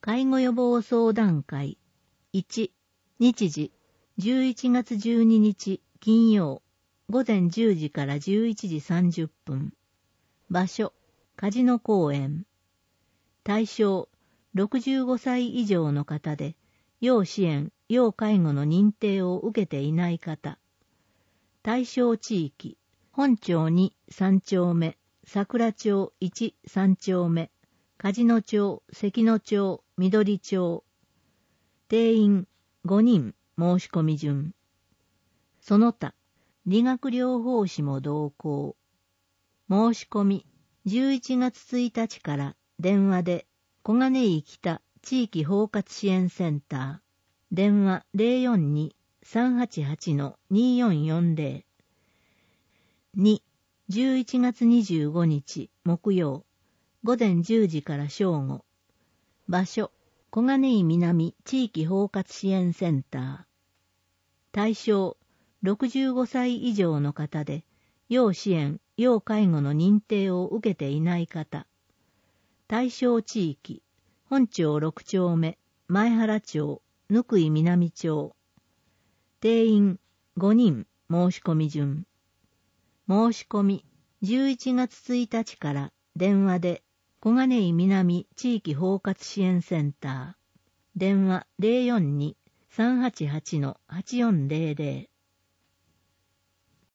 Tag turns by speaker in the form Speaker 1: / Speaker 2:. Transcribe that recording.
Speaker 1: 介護予防相談会。1、日時、11月12日金曜、午前10時から11時30分。場所、カジノ公園。対象、65歳以上の方で、要支援、要介護の認定を受けていない方。対象地域、本町2、3丁目、桜町1、3丁目、梶野町、関野町、緑町。定員5人申し込み順。その他、理学療法士も同行。申し込み、11月1日から電話で、小金井北地域包括支援センター、電話 042-388-2440。2、11月25日木曜、午前10時から正午。場所、小金井南地域包括支援センター。対象、65歳以上の方で、要支援、要介護の認定を受けていない方。対象地域、本町6丁目、前原町、貫井南町。定員5人申し込み順。申し込み、11月1日から電話で、小金井南地域包括支援センター。電話 042-388-8400。